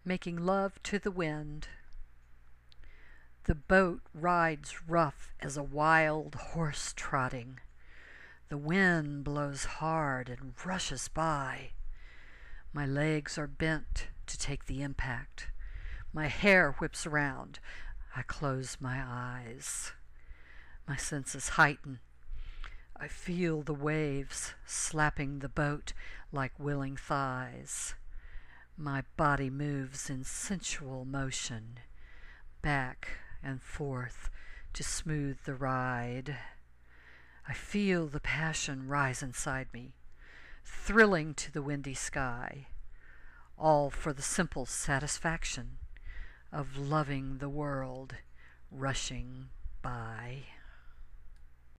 making love to the wind. The boat rides rough as a wild horse trotting. The wind blows hard and rushes by. My legs are bent to take the impact. My hair whips around. I close my eyes. My senses heighten. I feel the waves slapping the boat like willing thighs. My body moves in sensual motion, back and forth to smooth the ride. I feel the passion rise inside me, thrilling to the windy sky, all for the simple satisfaction of loving the world rushing by.